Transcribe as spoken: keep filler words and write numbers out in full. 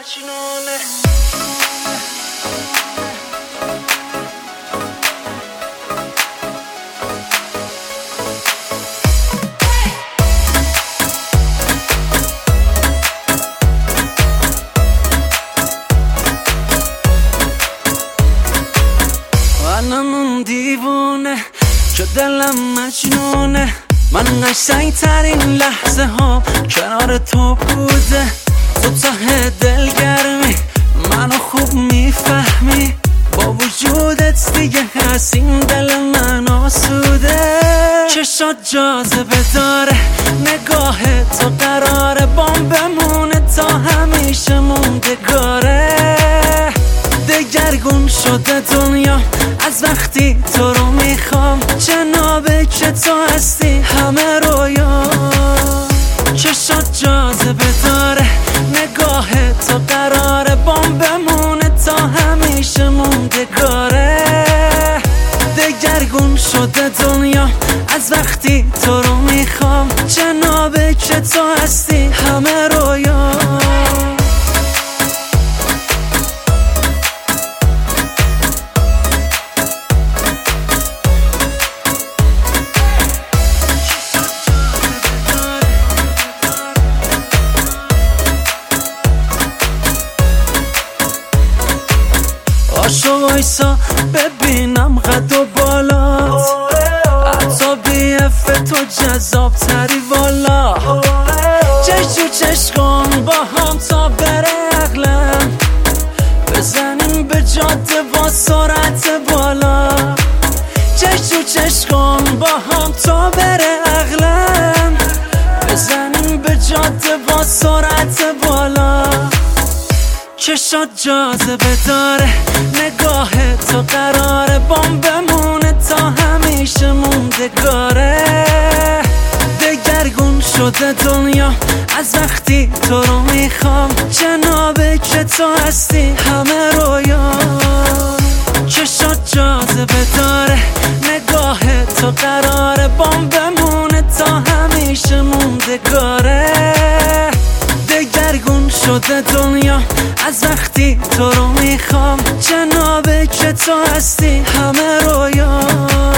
مجنونه. منم دیوونه که دلم مجنونه. من قشنگ ترین لحظه ها کنار تو بوده. تو ته دلگرمی منو خوب میفهمی. با وجودت دیگه هست این دل من آسوده. چشات جاذبه داره، نگاه تو قراره بام بمونه تا همیشه موندگاره. دگرگون شده دنیا از وقتی تو رو میخوام. جنابه که تو هستی همه رویا. چشات جاذبه داره، نگاه تو قراره بام بمونه تا همیشه موندگاره. دگرگون شده دنیا از وقتی تو رو میخوام. جنابه که تو هستی همه رویا. پاشو وایسا ببینم قد و بالات. حتی بی اف تو جذاب تری والا. چش تو چش کن با هم تا بره عقلم. بزنیم به جاده با سرعت بالا. چش تو چش کن با هم تا بره عقلم. بزنیم به جاده با سرعت بالا. چشات جاذبه داره، نگاه تو قراره بام بمونه تا همیشه موندگاره. دگرگون شده دنیا از وقتی تو رو میخوام. جنابه که تو هستی همه رویا. چشات جاذبه داره، نگاه تو قراره بام بمونه تا همیشه موندگاره. دگرگون شده دنیا از وقتی تو رو میخوام. جنابه که تو هستی همه رویا.